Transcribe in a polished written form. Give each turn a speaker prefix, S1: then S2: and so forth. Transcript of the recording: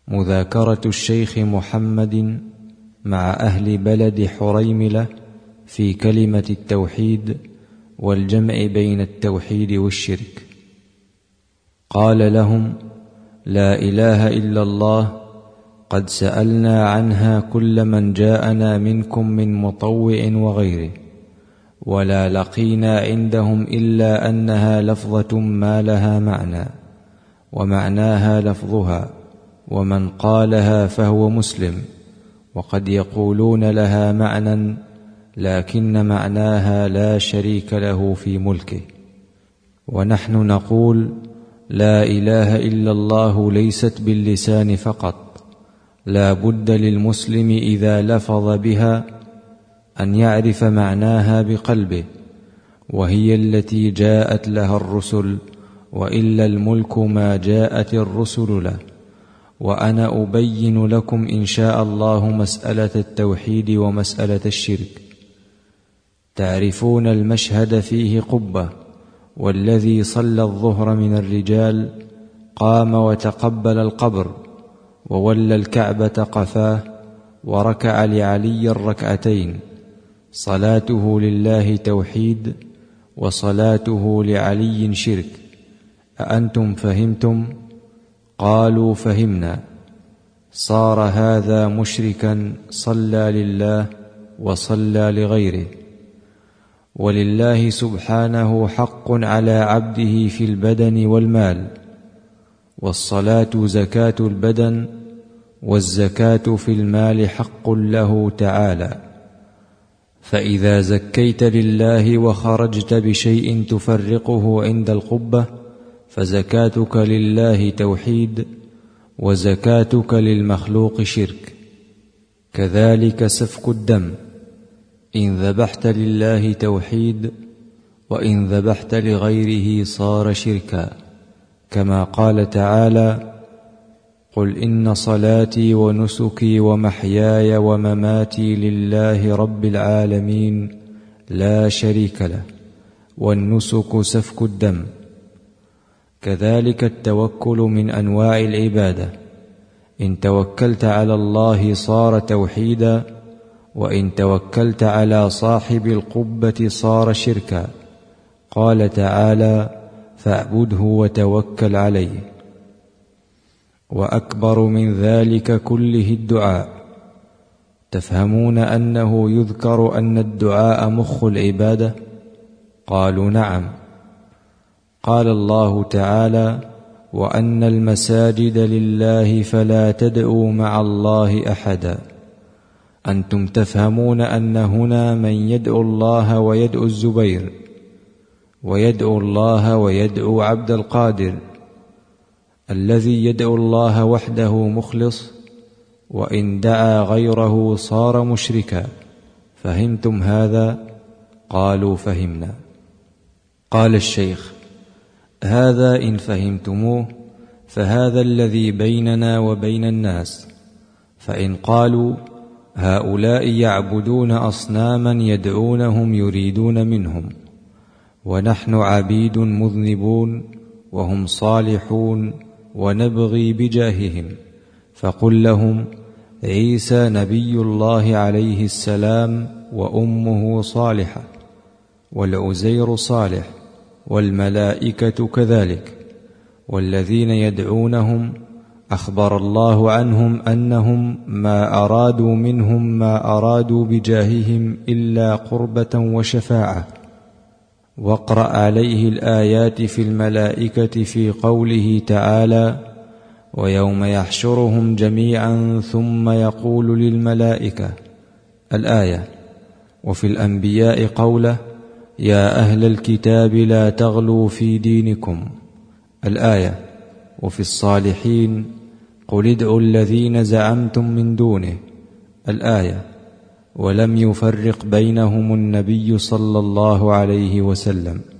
S1: مذاكرة الشيخ محمد مع أهل بلد حريملة في كلمة التوحيد والجمع بين التوحيد والشرك. قال لهم: لا إله إلا الله قد سألنا عنها كل من جاءنا منكم من مطوع وغيره، ولا لقينا عندهم إلا أنها لفظة ما لها معنى، ومعناها لفظها، ومن قالها فهو مسلم، وقد يقولون لها معنى لكن معناها لا شريك له في ملكه. ونحن نقول: لا إله إلا الله ليست باللسان فقط، لا بد للمسلم إذا لفظ بها أن يعرف معناها بقلبه، وهي التي جاءت لها الرسل، وإلا الملك ما جاءت الرسل له. وأنا أبين لكم إن شاء الله مسألة التوحيد ومسألة الشرك. تعرفون المشهد فيه قبة، والذي صلى الظهر من الرجال قام وتقبل القبر، وولى الكعبة قفاه، وركع لعلي الركعتين، صلاته لله توحيد، وصلاته لعلي شرك. أأنتم فهمتم؟ قالوا: فهمنا. صار هذا مشركا صلى لله وصلى لغيره. ولله سبحانه حق على عبده في البدن والمال، والصلاة زكاة البدن، والزكاة في المال حق له تعالى. فإذا زكيت لله وخرجت بشيء تفرقه عند القبة فزكاتك لله توحيد، وزكاتك للمخلوق شرك. كذلك سفك الدم، إن ذبحت لله توحيد، وإن ذبحت لغيره صار شركا، كما قال تعالى: قل إن صلاتي ونسكي ومحياي ومماتي لله رب العالمين لا شريك له. والنسك سفك الدم. كذلك التوكل من أنواع العبادة، إن توكلت على الله صار توحيدا، وإن توكلت على صاحب القبة صار شركا. قال تعالى: فاعبده وتوكل عليه. وأكبر من ذلك كله الدعاء. تفهمون أنه يذكر أن الدعاء مخ العبادة؟ قالوا: نعم. قال الله تعالى: وأن المساجد لله فلا تدعوا مع الله أحدا. أنتم تفهمون أن هنا من يدعو الله ويدعو الزبير، ويدعو الله ويدعو عبد القادر. الذي يدعو الله وحده مخلص، وإن دعا غيره صار مشركا. فهمتم هذا؟ قالوا: فهمنا. قال الشيخ: هذا إن فهمتموه فهذا الذي بيننا وبين الناس. فإن قالوا: هؤلاء يعبدون أصناما يدعونهم يريدون منهم، ونحن عبيد مذنبون وهم صالحون ونبغي بجاههم، فقل لهم: عيسى نبي الله عليه السلام وأمه صالحة، والعزير صالح، والملائكة كذلك، والذين يدعونهم أخبر الله عنهم أنهم ما أرادوا منهم ما أرادوا بجاههم إلا قربة وشفاعة. واقرأ عليه الآيات في الملائكة في قوله تعالى: ويوم يحشرهم جميعا ثم يقول للملائكة، الآية. وفي الأنبياء قوله: يا أهل الكتاب لا تغلوا في دينكم، الآية. وفي الصالحين: قل ادعوا الذين زعمتم من دونه، الآية. ولم يفرق بينهم النبي صلى الله عليه وسلم.